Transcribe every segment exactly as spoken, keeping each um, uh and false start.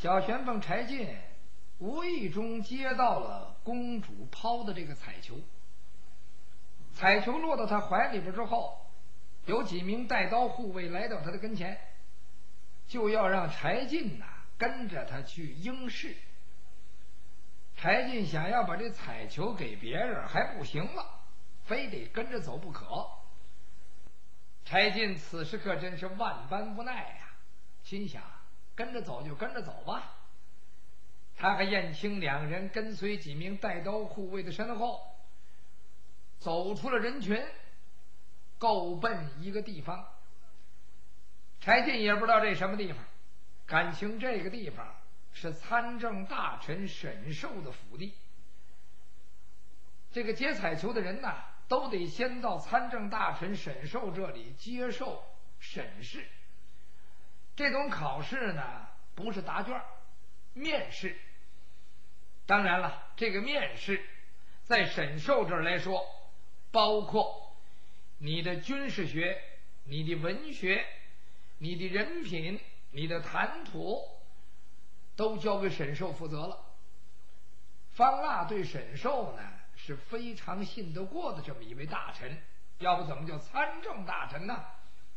小旋风柴进无意中接到了公主抛的这个彩球，彩球落到他怀里边之后，有几名带刀护卫来到他的跟前，就要让柴进呐、啊、跟着他去应试。柴进想要把这彩球给别人还不行了，非得跟着走不可。柴进此时可真是万般无奈呀、啊，心想跟着走就跟着走吧。他和燕青两人跟随几名带刀护卫的身后，走出了人群，够奔一个地方。柴进也不知道这什么地方，感情这个地方是参政大臣沈寿的府邸。这个接彩球的人呐、啊，都得先到参政大臣沈寿这里接受审视。这种考试呢，不是答卷，面试。当然了，这个面试在沈寿这儿来说，包括你的军事学、你的文学、你的人品、你的谈吐，都交给沈寿负责了。方腊对沈寿呢是非常信得过的这么一位大臣，要不怎么叫参政大臣呢？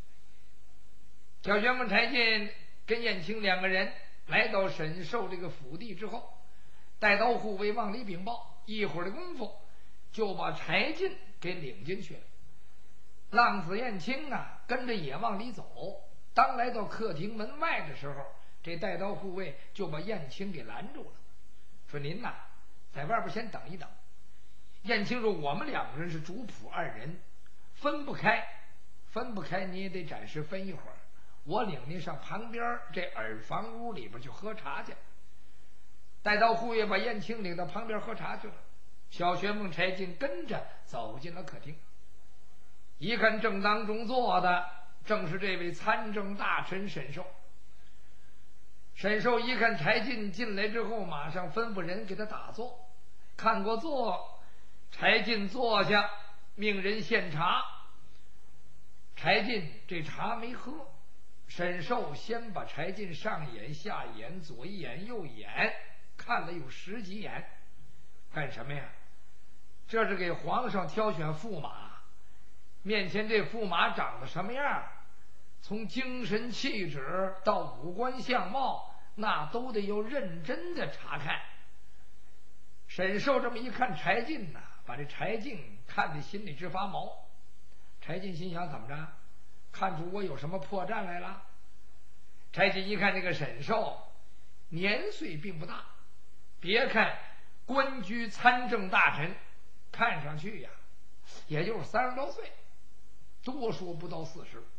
小旋风柴进跟燕青两个人来到沈寿这个府邸之后，带刀护卫往里禀报，一会儿的功夫就把柴进给领进去了。浪子燕青啊跟着也往里走，当来到客厅门外的时候，这带刀护卫就把燕青给拦住了，说您呐在外边先等一等。燕青说我们两个人是主仆二人，分不开，分不开你也得暂时分一会儿，我领您上旁边这耳房屋里边去喝茶去。带刀护卫把燕青领到旁边喝茶去了，小旋风柴进跟着走进了客厅，一看正当中坐的正是这位参政大臣沈寿。沈寿一看柴进进来之后，马上吩咐人给他打坐，看过座，柴进坐下，命人献茶。柴进这茶没喝，沈寿先把柴进上眼下眼左一眼右一眼看了有十几眼，干什么呀？这是给皇上挑选驸马，面前这驸马长得什么样，从精神气质到五官相貌，那都得有认真的查看。沈寿这么一看柴进呐、啊，把这柴进看得心里直发毛。柴进心想怎么着，看出我有什么破绽来了？柴进一看这个沈寿年岁并不大，别看官居参政大臣，看上去呀也就是三十多岁，多说不到四十，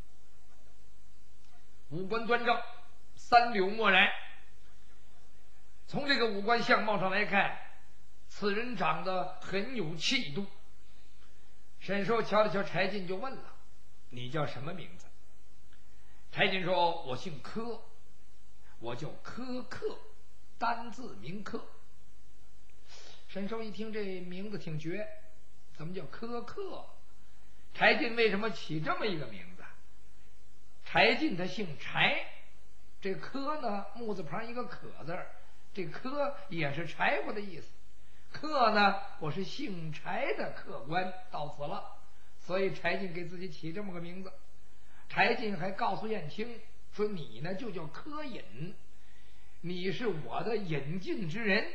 五官端正，三绺墨然。从这个五官相貌上来看，此人长得很有气度。沈寿瞧了瞧柴进，就问了：“你叫什么名字？”柴进说：“我姓柯，我叫柯克，单字名柯。”沈寿一听这名字挺绝，怎么叫柯克？柴进为什么起这么一个名字？柴进他姓柴，这柯呢木字旁一个可字，这柯也是柴火的意思。客呢，我是姓柴的客官，到此了，所以柴进给自己起这么个名字。柴进还告诉燕青说：“你呢就叫柯隐，你是我的引进之人。”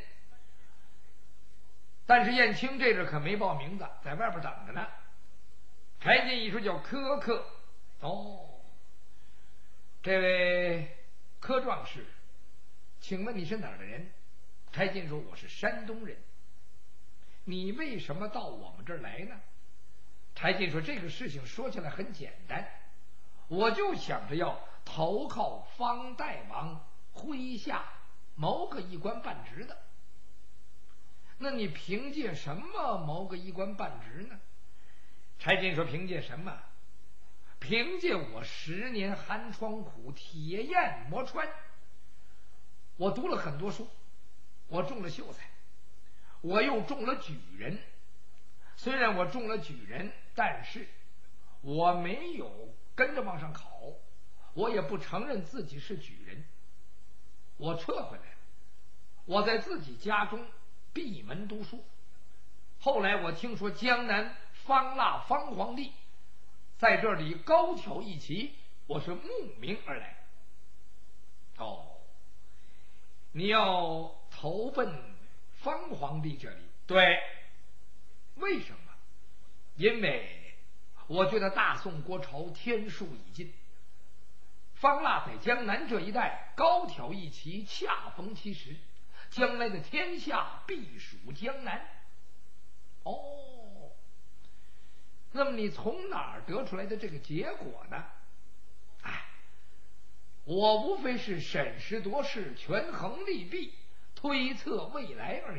但是燕青这阵可没报名字，在外边等着呢。柴进一说叫柯克，哦，这位柯壮士，请问你是哪儿的人？柴进说：“我是山东人。”你为什么到我们这儿来呢？柴进说：“这个事情说起来很简单，我就想着要投靠方大王麾下谋个一官半职的。”那你凭借什么谋个一官半职呢？柴进说：“凭借什么？凭借我十年寒窗苦，铁砚磨穿。我读了很多书，我中了秀才，我又中了举人。虽然我中了举人，但是我没有跟着往上考，我也不承认自己是举人。 我撤回来了，我在自己家中闭门读书。后来我听说江南方腊方皇帝在这里高挑一旗，我是慕名而来。哦，你要投奔方皇帝这里？对。为什么？因为我觉得大宋国朝天数已尽，方腊在江南这一带高挑一旗，恰逢其时，将来的天下必属江南。哦，那么你从哪儿得出来的这个结果呢？哎，我无非是审时度势，权衡利弊，推测未来而已。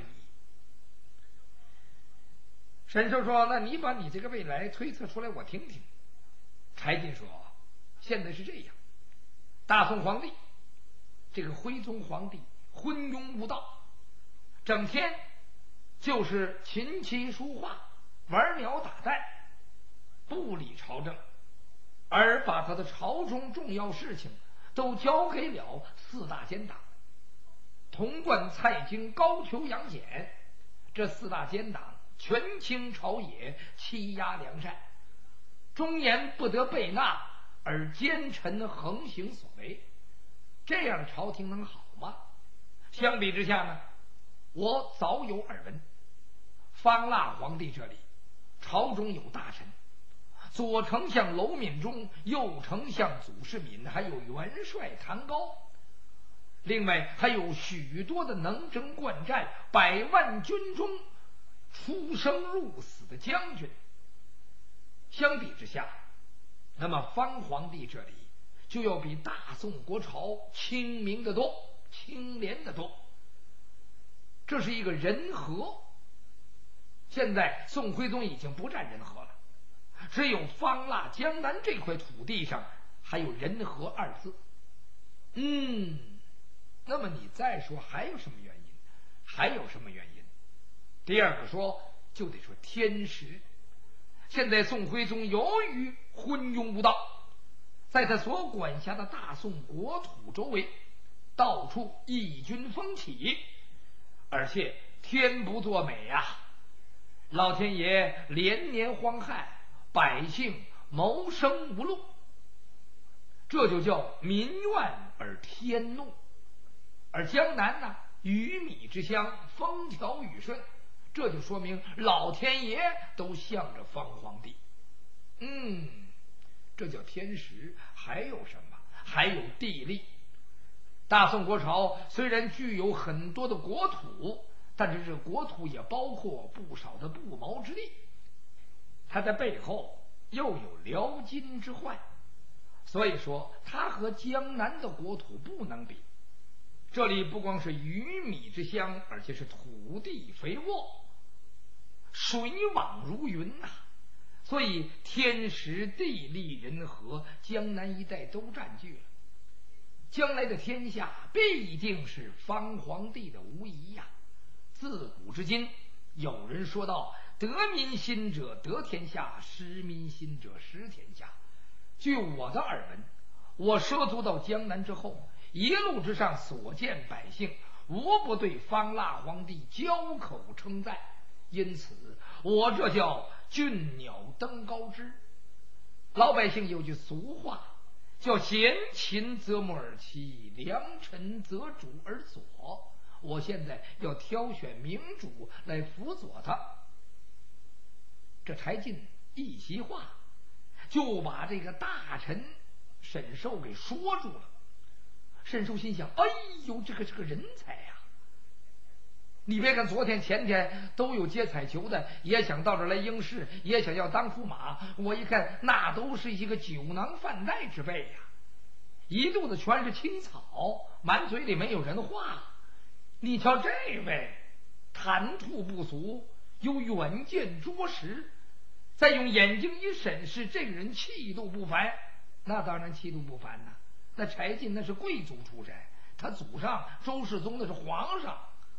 沈寿说：“那你把你这个未来推测出来，我听听。”柴进说：“现在是这样，大宋皇帝这个徽宗皇帝昏庸无道，整天就是琴棋书画、玩鸟打蛋，不理朝政，而把他的朝中重要事情都交给了四大奸党潼关、蔡京、高俅、杨戬。这四大奸党权倾朝野，欺压良善，忠言不得备纳，而奸臣横行所为，这样朝廷能好吗？相比之下呢，我早有耳闻，方腊皇帝这里朝中有大臣，左丞相娄敏中，右丞相祖世民，还有元帅谭高，另外还有许多的能征惯战、百万军中出生入死的将军。相比之下，那么方皇帝这里就要比大宋国朝清明的多，清廉的多。这是一个人和。现在宋徽宗已经不占人和了，只有方腊江南这块土地上还有人和二字。嗯，那么你再说还有什么原因？还有什么原因？第二个说就得说天时。现在宋徽宗由于昏庸无道，在他所管辖的大宋国土周围到处异军风起，而且天不作美呀、啊，老天爷连年荒旱，百姓谋生无路，这就叫民怨而天怒。而江南呢，鱼米之乡，风调雨顺，这就说明老天爷都向着方皇帝。嗯，这叫天时。还有什么？还有地利。大宋国朝虽然具有很多的国土，但是这国土也包括不少的不毛之地，它的背后又有辽金之患，所以说它和江南的国土不能比。这里不光是鱼米之乡，而且是土地肥沃，水网如云呐、啊，所以天时地利人和，江南一带都占据了。将来的天下必定是方皇帝的无疑呀、啊。自古至今，有人说道：得民心者得天下，失民心者失天下。据我的耳闻，我涉足到江南之后，一路之上所见百姓，无不对方腊皇帝交口称赞，因此我这叫俊鸟登高枝。老百姓有句俗话，叫贤禽择木而栖，良臣择主而佐。我现在要挑选明主来辅佐他。这柴进一席话就把这个大臣沈寿给说住了。沈寿心想：哎呦，这个这个人才呀、啊！你别看昨天前天都有接彩球的，也想到这儿来应试，也想要当驸马，我一看那都是一个酒囊饭袋之辈呀、啊，一肚子全是青草，满嘴里没有人话。你瞧这位谈吐不俗，有远见卓识，再用眼睛一审视，这个人气度不凡。那当然气度不凡呐、啊，那柴进那是贵族出身，他祖上周世宗那是皇上。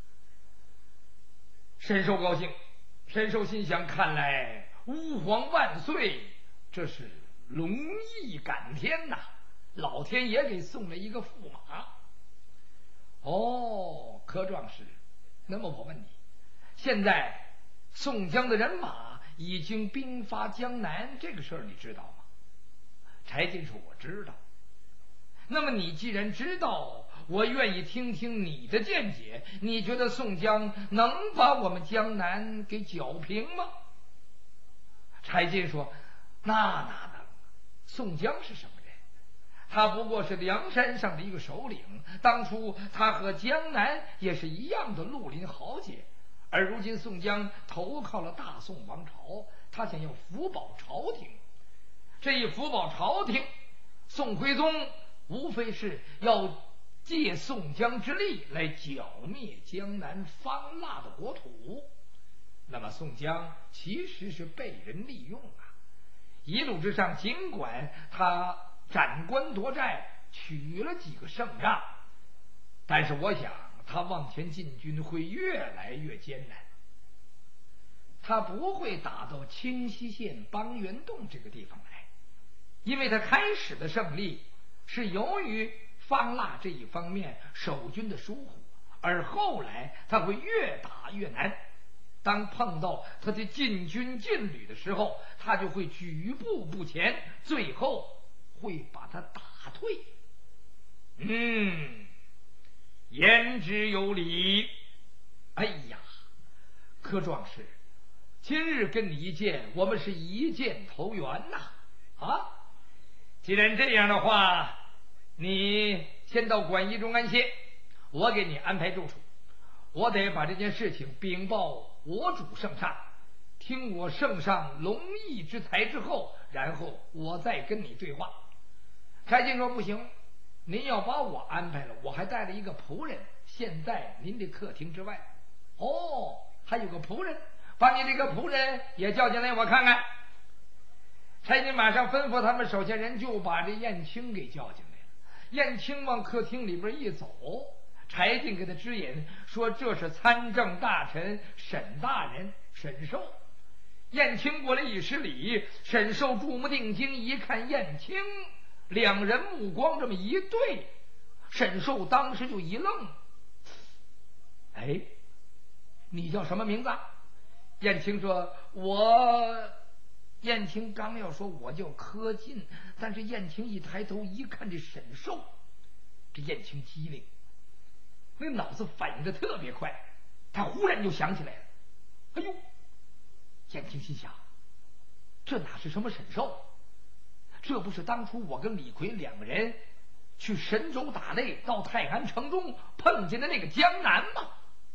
沈寿高兴，沈寿心想：看来吾皇万岁，这是龙翼感天呐、啊！老天爷给送了一个驸马。 哦，柯壮士，那么我问你，现在宋江的人马已经兵发江南，这个事儿你知道吗？柴进说我知道。那么你既然知道，我愿意听听你的见解，你觉得宋江能把我们江南给剿平吗？柴进说那哪能，宋江是什么人？他不过是梁山上的一个首领，当初他和江南也是一样的绿林豪杰，而如今宋江投靠了大宋王朝，他想要辅保朝廷。这一辅保朝廷，宋徽宗无非是要借宋江之力来剿灭江南方腊的国土。那么宋江其实是被人利用啊，一路之上尽管他斩官夺寨，取了几个胜仗，但是我想他往前进军会越来越艰难，他不会打到清溪县邦元洞这个地方来，因为他开始的胜利是由于方腊这一方面守军的疏忽，而后来他会越打越难。当碰到他的进军进旅的时候，他就会举步不前，最后会把他打退。嗯，言之有理。哎呀，柯壮士，今日跟你一见，我们是一见投缘呐！啊，既然这样的话，你先到馆驿中安歇，我给你安排住处。我得把这件事情禀报我主圣上，听我圣上龙翼之才之后，然后我再跟你对话。柴进说不行，您要把我安排了，我还带了一个仆人，现在您的客厅之外。哦，还有个仆人，把你这个仆人也叫进来，我看看。柴进马上吩咐他们手下人就把这燕青给叫进来了。燕青往客厅里边一走，柴进给他指引说这是参政大臣沈大人沈寿。燕青过来一施礼，沈寿注目定睛一看燕青，两人目光这么一对，沈寿当时就一愣。哎，你叫什么名字啊？燕青说我燕青刚要说我叫柯进，但是燕青一抬头一看这沈寿，这燕青机灵，那脑子反应的特别快，他忽然就想起来了。哎呦，燕青心想，这哪是什么沈寿？这不是当初我跟李逵两个人去神州打擂，到泰安城中碰见的那个江南吗？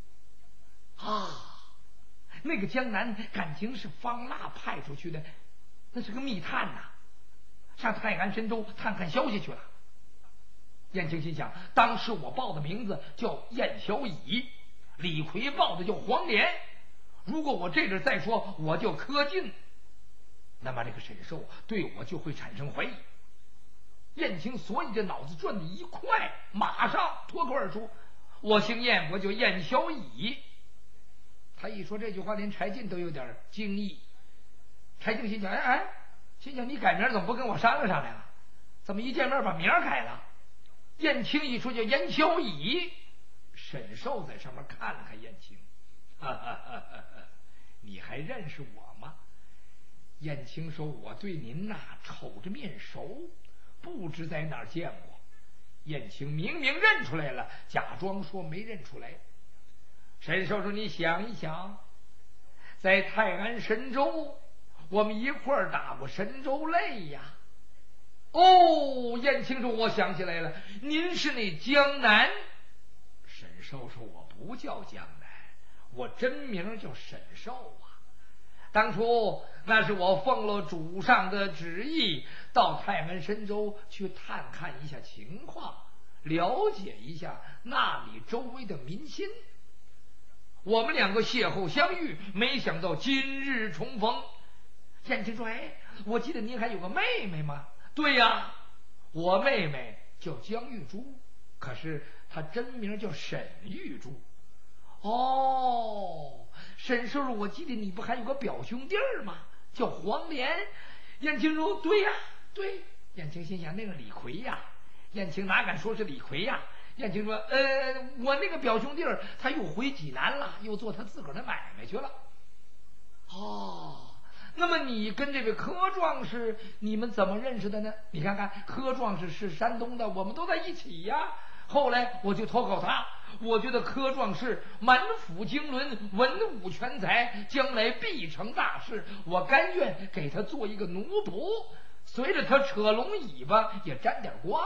啊，那个江南感情是方腊派出去的，那是个密探呐、啊，上泰安神州探看消息去了。燕青心想，当时我报的名字叫燕小乙，李逵报的叫黄连，如果我这阵再说我叫柯进，那么这个沈寿对我就会产生怀疑。燕青所以这脑子转的一快，马上脱口而出，我姓燕，我叫燕小乙。他一说这句话，连柴进都有点惊异。柴进心想，哎哎，心想你改名怎么不跟我商量商量啊？怎么一见面把名改了？燕青一说叫燕小乙，沈寿在上面看了看燕青，哈哈哈哈，你还认识我吗？燕青说，我对您呐、啊、瞅着面熟，不知在哪儿见过。燕青明明认出来了，假装说没认出来。沈寿说，你想一想，在泰安神州我们一块儿打过神州擂呀。哦，燕青说，我想起来了，您是那江南。沈寿说，我不叫江南，我真名叫沈寿啊。当初那是我奉了主上的旨意，到泰安神州去探看一下情况，了解一下那里周围的民心。我们两个邂逅相遇，没想到今日重逢。燕青说，哎，我记得您还有个妹妹吗？对呀，我妹妹叫江玉珠，可是她真名叫沈玉珠。哦，沈叔叔，我记得你不还有个表兄弟吗？叫黄连。燕青说，对呀，对。燕青心想，那个李逵呀，燕青哪敢说是李逵呀？ 燕青说：“呃，我那个表兄弟儿他又回济南了，又做他自个儿的买卖去了。”哦，那么你跟这位柯壮士，你们怎么认识的呢？你看看，柯壮士是山东的，我们都在一起呀。后来我就投靠他，我觉得柯壮士满腹经纶，文武全才，将来必成大事，我甘愿给他做一个奴仆，随着他扯龙尾巴也沾点光。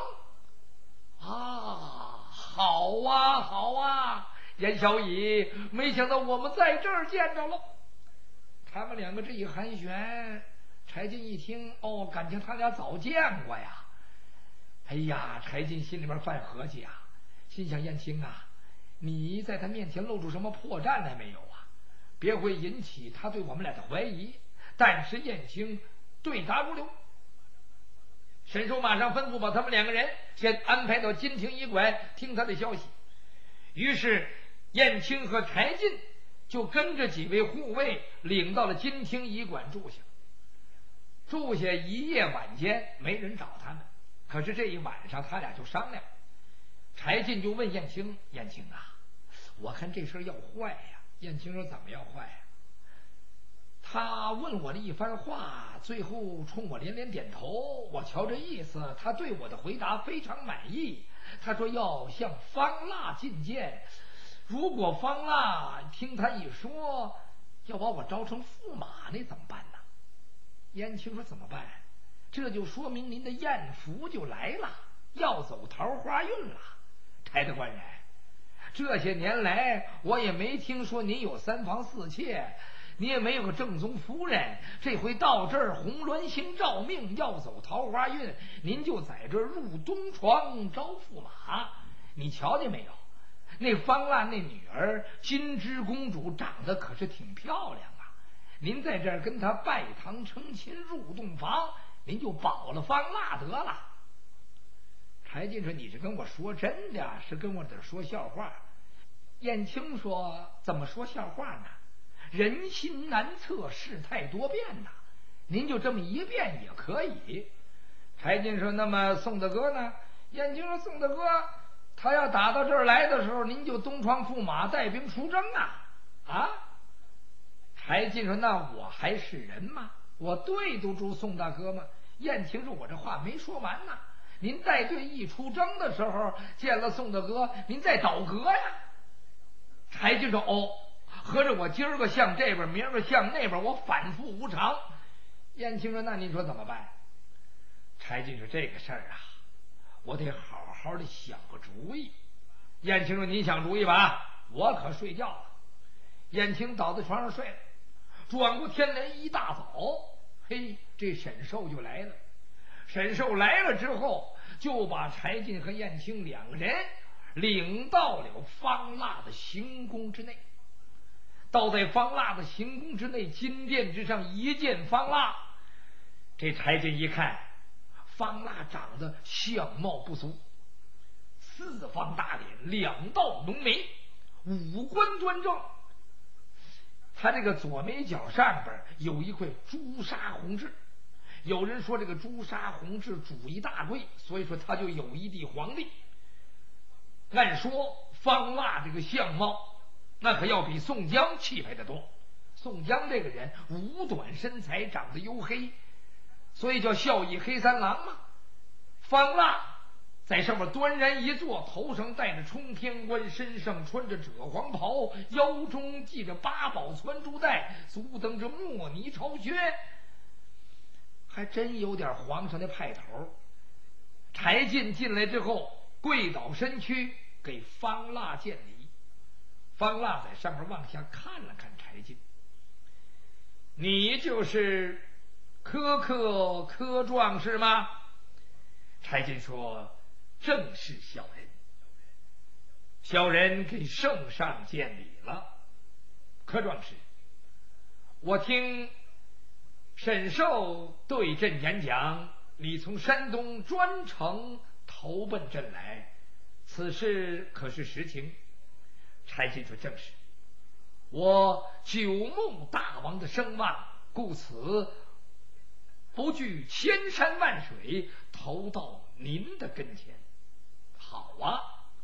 啊，好啊，好啊，严小乙，没想到我们在这儿见着了。他们两个这一寒暄，柴进一听，哦，感情他俩早见过呀。哎呀，柴进心里面犯合计啊，心想：燕青啊，你在他面前露出什么破绽来没有啊？别会引起他对我们俩的怀疑。但是燕青对答如流。沈寿马上吩咐把他们两个人先安排到金庭医馆听他的消息。于是燕青和柴进就跟着几位护卫领到了金庭医馆住下。住下一夜，晚间没人找他们。可是这一晚上他俩就商量，柴进就问燕青：“燕青啊，我看这事要坏呀。”燕青说：“怎么要坏呀？”他问我了一番话，最后冲我连连点头。我瞧这意思，他对我的回答非常满意。他说要向方腊进谏，如果方腊听他一说要把我招成驸马，那怎么办呢？燕青说：“怎么办？这就说明您的艳福就来了，要走桃花运了。柴大官人，这些年来我也没听说您有三房四妾，你也没有个正宗夫人，这回到这儿红鸾星照命，要走桃花运，您就在这儿入东床招驸马。你瞧见没有？那方腊那女儿金枝公主长得可是挺漂亮啊，您在这儿跟她拜堂成亲，入洞房，您就保了方腊得了。”柴进说：“你是跟我说真的，是跟我这说笑话？”燕青说：“怎么说笑话呢？人心难测，事态多变呐，您就这么一变也可以。”柴进说：“那么宋大哥呢？”燕青说：“宋大哥他要打到这儿来的时候，您就东窗驸马，带兵出征啊！”啊！柴进说：“那我还是人吗？我对得住宋大哥吗？”燕青说：“我这话没说完呢，您带队一出征的时候，见了宋大哥，您再倒戈呀。”柴进说：“哦，合着我今儿个向这边，明儿个向那边，我反复无常。”燕青说：“那您说怎么办？”柴进说：“这个事儿啊，我得好好的想个主意。”燕青说：“您想主意吧，我可睡觉了。”燕青倒在床上睡了。转过天来一大早，嘿，这沈寿就来了。沈寿来了之后，就把柴进和燕青两个人领到了方腊的行宫之内。倒在方腊的行宫之内，金殿之上一见方腊，这柴进一看，方腊长得相貌不俗，四方大脸，两道浓眉，五官端正。他这个左眉角上边有一块朱砂红痣，有人说这个朱砂红痣主一大贵，所以说他就有一帝皇帝。按说方腊这个相貌那可要比宋江气派得多。宋江这个人五短身材，长得黝黑，所以叫笑意黑三郎嘛。方腊在上面端然一坐，头上戴着冲天冠，身上穿着赭黄袍，腰中系着八宝攒珠带，足蹬着墨泥朝靴，还真有点皇上的派头。柴进进来之后，跪倒身躯给方腊见礼。方腊在上面往下看了看柴进：“你就是柯克柯壮士吗？”柴进说：“正是小人，小人给圣上见礼了。柯壮士，我听沈寿对朕演讲，你从山东专程投奔朕来，此事可是实情？”柴进说：“正是，我久慕大王的声望，故此不惧千山万水，投到您的跟前。”“好啊，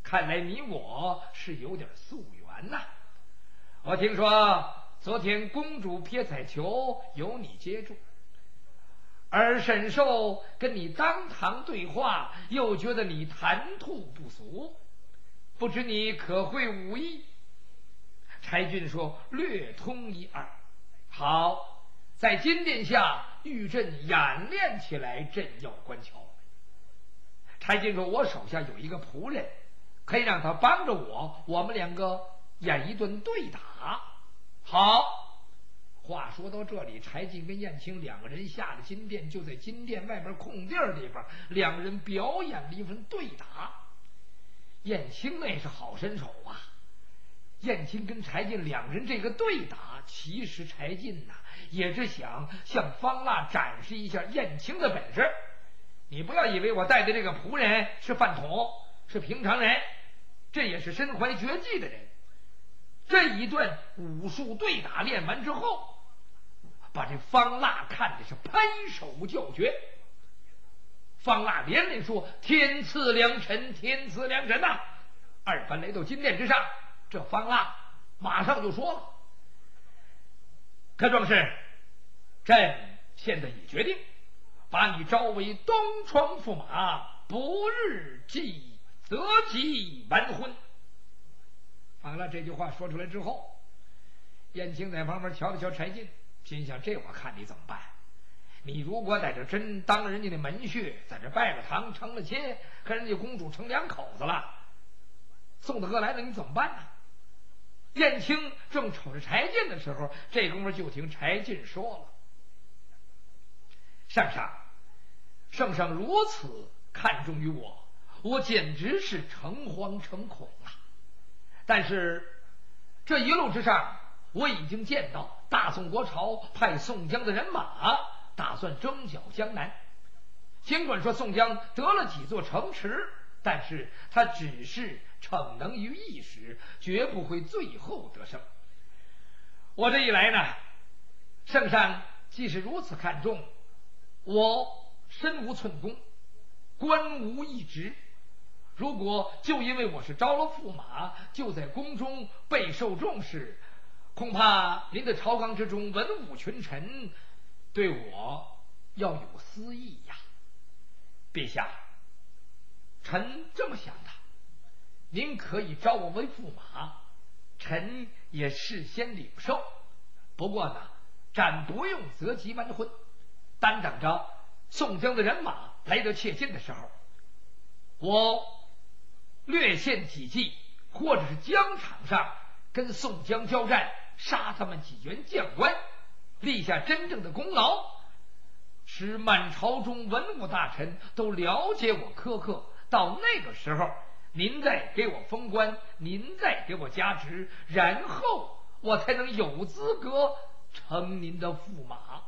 看来你我是有点夙缘呐。我听说昨天公主撇彩球由你接住，而沈寿跟你当堂对话，又觉得你谈吐不俗，不知你可会武艺？柴郡说略通一二。好，在金殿下御阵演练起来，朕要观瞧。柴郡说我手下有一个仆人，可以让他帮着我，我们两个演一顿对打。好，话说到这里，柴进跟燕青两个人下了金殿，就在金殿外边空地儿地方，两人表演了一份对打。燕青那是好身手啊！燕青跟柴进两人这个对打，其实柴进呐、啊、也是想向方腊展示一下燕青的本事。你不要以为我带的这个仆人是饭桶，是平常人，这也是身怀绝技的人。这一段武术对打练完之后，把这方腊看的是拍手叫绝。方腊连连说天赐良辰，天赐良辰呐、啊！二番来到金殿之上，这方腊马上就说了：柯壮士，朕现在已决定把你招为东窗驸马，不日即择吉完婚。方腊这句话说出来之后，燕青在旁边瞧了瞧柴进，心想这我看你怎么办？你如果在这真当人家的门婿，在这拜了堂成了亲，跟人家公主成两口子了，宋大哥来了你怎么办呢？燕青正瞅着柴进的时候，这功夫就听柴进说了：上上，圣上如此看重于我，我简直是诚惶诚恐啊！但是这一路之上，我已经见到大宋国朝派宋江的人马打算征剿江南。尽管说宋江得了几座城池，但是他只是逞能于一时，绝不会最后得胜。我这一来呢，圣上既是如此看重我，身无寸功，官无一职，如果就因为我是招了驸马，就在宫中备受重视，恐怕您的朝纲之中文武群臣对我要有私意呀。陛下，臣这么想的，您可以招我为驸马，臣也事先领受。不过呢，暂不用择吉完婚，单等着宋江的人马来得切近的时候，我略献几计，或者是疆场上跟宋江交战，杀他们几员将官，立下真正的功劳，使满朝中文武大臣都了解我苛刻。到那个时候，您再给我封官，您再给我加职，然后我才能有资格成您的驸马。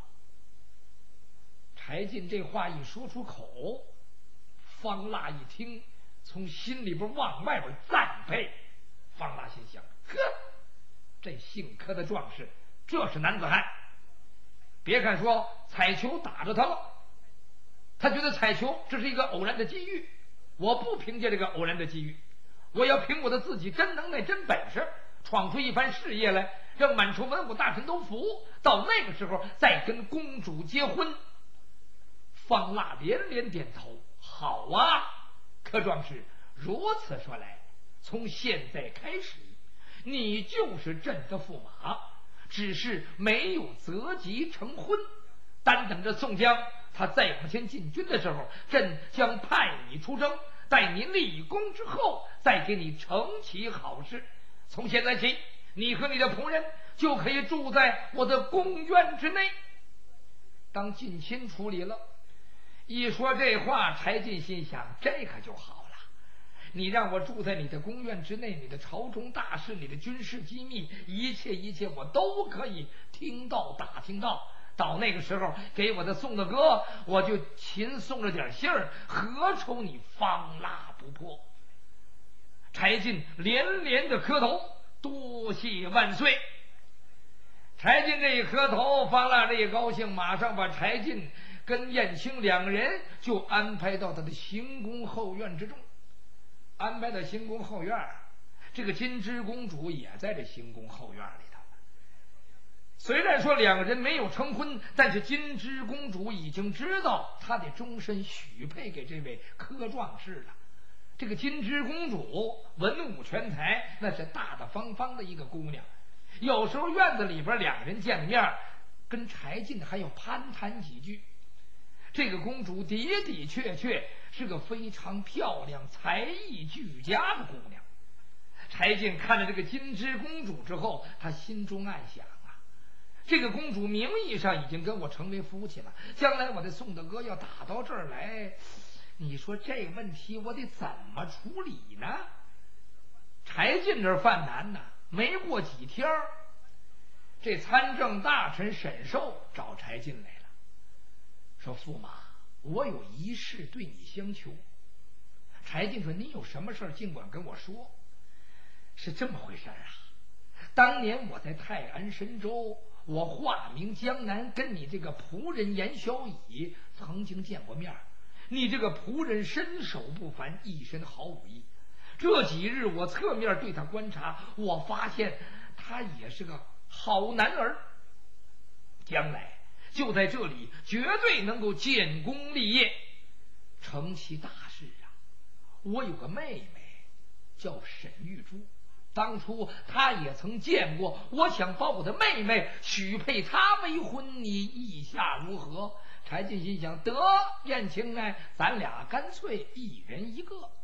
柴进这话一说出口，方腊一听，从心里边往外边赞佩。方腊心想：呵，这姓柯的壮士，这是男子汉。别看说彩球打着他了，他觉得彩球这是一个偶然的机遇，我不凭借这个偶然的机遇，我要凭我的自己真能耐真本事，闯出一番事业来，让满朝文武大臣都服，到那个时候再跟公主结婚。方腊连连点头，好啊，柯壮士，如此说来，从现在开始，你就是朕的驸马，只是没有择吉成婚。单等着宋江他再往前进军的时候，朕将派你出征，待你立功之后，再给你成其好事。从现在起，你和你的仆人就可以住在我的宫院之内，当近亲处理了。一说这话，柴进心想，这可就好了，你让我住在你的宫院之内，你的朝中大事，你的军事机密，一切一切我都可以听到打听到。到那个时候，给我的宋大哥我就勤送了点信儿，何愁你方腊不破？柴进连连的磕头，多谢万岁。柴进这一磕头，方腊这一高兴，马上把柴进跟燕青两个人就安排到他的行宫后院之中。 安排到行宫后院，这个金枝公主也在这行宫后院里头。虽然说两个人没有成婚，但是金枝公主已经知道她的终身许配给这位柯壮士了。这个金枝公主文武全才，那是大大方方的一个姑娘。有时候院子里边两个人见面，跟柴进还要攀谈几句。这个公主的的确确是个非常漂亮、才艺俱佳的姑娘。柴进看着这个金枝公主之后，他心中暗想啊，这个公主名义上已经跟我成为夫妻了，将来我的宋大哥要打到这儿来，你说这问题我得怎么处理呢？柴进这犯难呢，没过几天，这参政大臣沈寿找柴进来了，说驸马，我有一事对你相求。柴进说，你有什么事尽管跟我说。是这么回事啊，当年我在泰安神州，我化名江南，跟你这个仆人严小乙曾经见过面。你这个仆人身手不凡，一身好武艺。这几日我侧面对他观察，我发现他也是个好男儿，将来就在这里绝对能够建功立业，成其大事啊。我有个妹妹叫沈玉珠，当初他也曾见过，我想把我的妹妹许配他为婚，你意下如何？柴进心想，得燕青呢，咱俩干脆一人一个。